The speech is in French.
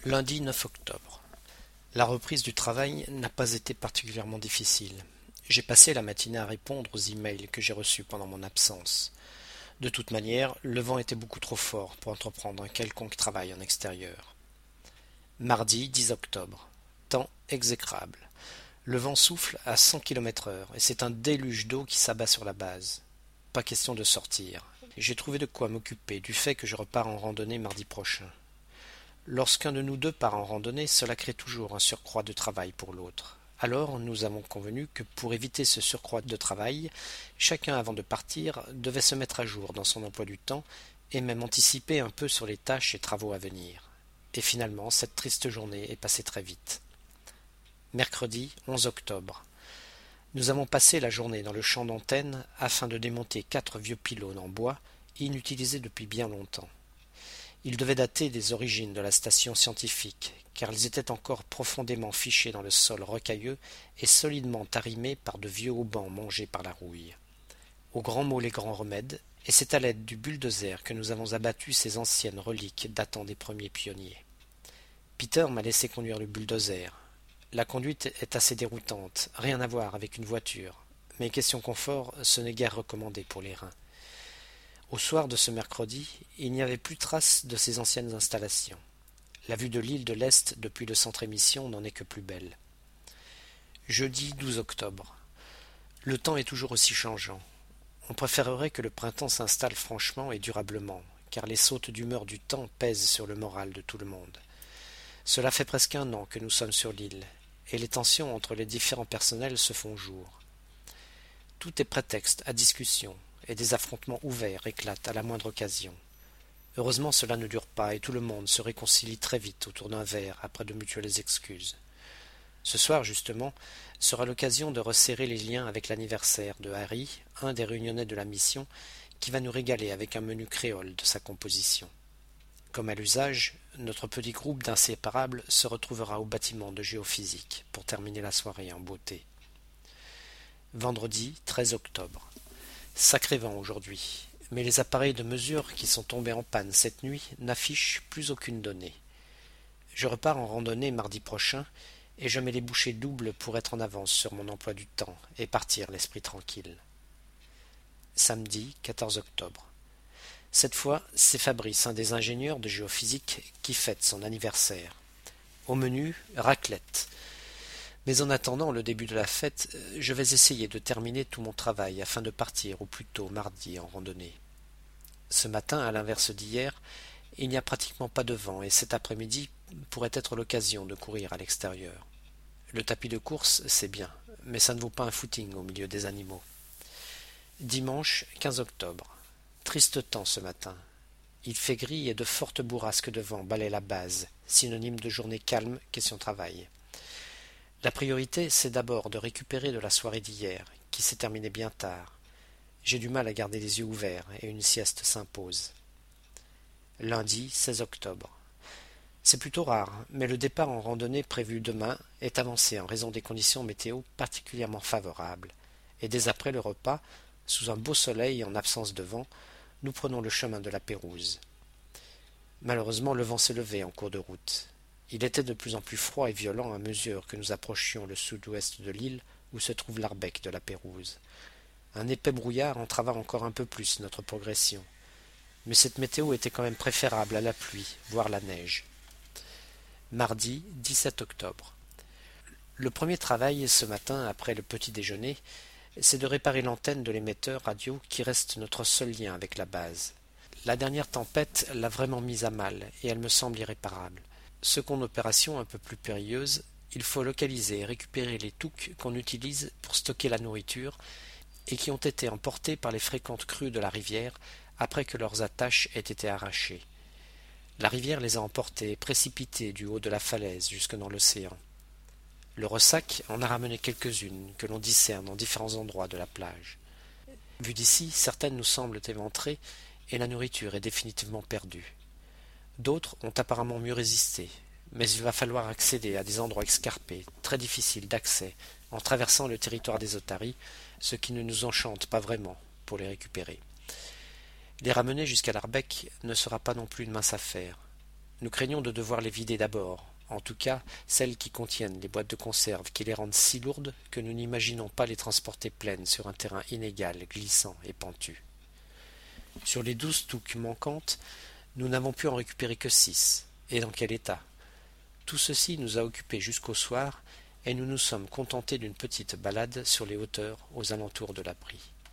Lundi 9 octobre. La reprise du travail n'a pas été particulièrement difficile. J'ai passé la matinée à répondre aux emails que j'ai reçus pendant mon absence. De toute manière, le vent était beaucoup trop fort pour entreprendre un quelconque travail en extérieur. Mardi 10 octobre. Temps exécrable. Le vent souffle à 100 km/h et c'est un déluge d'eau qui s'abat sur la base. Pas question de sortir. J'ai trouvé de quoi m'occuper du fait que je repars en randonnée mardi prochain. Lorsqu'un de nous deux part en randonnée, cela crée toujours un surcroît de travail pour l'autre. Alors nous avons convenu que pour éviter ce surcroît de travail, chacun avant de partir devait se mettre à jour dans son emploi du temps et même anticiper un peu sur les tâches et travaux à venir. Et finalement, cette triste journée est passée très vite. Mercredi 11 octobre. Nous avons passé la journée dans le champ d'antenne afin de démonter 4 vieux pylônes en bois inutilisés depuis bien longtemps. Ils devaient dater des origines de la station scientifique, car ils étaient encore profondément fichés dans le sol rocailleux et solidement arrimés par de vieux haubans mangés par la rouille. Au grand mot les grands remèdes, et c'est à l'aide du bulldozer que nous avons abattu ces anciennes reliques datant des premiers pionniers. Peter m'a laissé conduire le bulldozer. La conduite est assez déroutante, rien à voir avec une voiture, mais question confort, ce n'est guère recommandé pour les reins. Au soir de ce mercredi, il n'y avait plus trace de ces anciennes installations. La vue de l'île de l'Est depuis le centre émission n'en est que plus belle. Jeudi 12 octobre. Le temps est toujours aussi changeant. On préférerait que le printemps s'installe franchement et durablement, car les sautes d'humeur du temps pèsent sur le moral de tout le monde. Cela fait presque un an que nous sommes sur l'île, et les tensions entre les différents personnels se font jour. Tout est prétexte à discussion, et des affrontements ouverts éclatent à la moindre occasion. Heureusement cela ne dure pas et tout le monde se réconcilie très vite autour d'un verre après de mutuelles excuses. Ce soir justement sera l'occasion de resserrer les liens avec l'anniversaire de Harry, un des réunionnais de la mission, qui va nous régaler avec un menu créole de sa composition. Comme à l'usage, notre petit groupe d'inséparables se retrouvera au bâtiment de géophysique pour terminer la soirée en beauté. Vendredi 13 octobre. Sacré vent aujourd'hui, mais les appareils de mesure qui sont tombés en panne cette nuit n'affichent plus aucune donnée. Je repars en randonnée mardi prochain et je mets les bouchées doubles pour être en avance sur mon emploi du temps et partir l'esprit tranquille. Samedi 14 octobre. Cette fois, c'est Fabrice, un des ingénieurs de géophysique, qui fête son anniversaire. Au menu, raclette. Mais en attendant le début de la fête, je vais essayer de terminer tout mon travail afin de partir au plus tôt mardi en randonnée. Ce matin, à l'inverse d'hier, il n'y a pratiquement pas de vent et cet après-midi pourrait être l'occasion de courir à l'extérieur. Le tapis de course, c'est bien, mais ça ne vaut pas un footing au milieu des animaux. Dimanche 15 octobre. Triste temps ce matin. Il fait gris et de fortes bourrasques de vent balaient la base, synonyme de journée calme, question travail. La priorité, c'est d'abord de récupérer de la soirée d'hier, qui s'est terminée bien tard. J'ai du mal à garder les yeux ouverts et une sieste s'impose. Lundi 16 octobre. C'est plutôt rare, mais le départ en randonnée prévu demain est avancé en raison des conditions météo particulièrement favorables. Et dès après le repas, sous un beau soleil et en absence de vent, nous prenons le chemin de la Pérouse. Malheureusement, le vent s'est levé en cours de route. Il était de plus en plus froid et violent à mesure que nous approchions le sud-ouest de l'île où se trouve l'Arbec de la Pérouse. Un épais brouillard entrava encore un peu plus notre progression. Mais cette météo était quand même préférable à la pluie, voire la neige. Mardi 17 octobre. Le premier travail ce matin, après le petit déjeuner, c'est de réparer l'antenne de l'émetteur radio qui reste notre seul lien avec la base. La dernière tempête l'a vraiment mise à mal et elle me semble irréparable. Seconde opération un peu plus périlleuse, il faut localiser et récupérer les touques qu'on utilise pour stocker la nourriture et qui ont été emportées par les fréquentes crues de la rivière après que leurs attaches aient été arrachées. La rivière les a emportées et précipitées du haut de la falaise jusque dans l'océan. Le ressac en a ramené quelques-unes que l'on discerne en différents endroits de la plage. Vues d'ici, certaines nous semblent éventrées et la nourriture est définitivement perdue. D'autres ont apparemment mieux résisté, mais il va falloir accéder à des endroits escarpés, très difficiles d'accès, en traversant le territoire des otaries, ce qui ne nous enchante pas vraiment pour les récupérer. Les ramener jusqu'à l'Arbec ne sera pas non plus une mince affaire. Nous craignons de devoir les vider d'abord, en tout cas celles qui contiennent les boîtes de conserve qui les rendent si lourdes que nous n'imaginons pas les transporter pleines sur un terrain inégal, glissant et pentu. Sur les 12 touques manquantes, nous n'avons pu en récupérer que 6. Et dans quel état? Tout ceci nous a occupés jusqu'au soir, et nous nous sommes contentés d'une petite balade sur les hauteurs aux alentours de l'abri.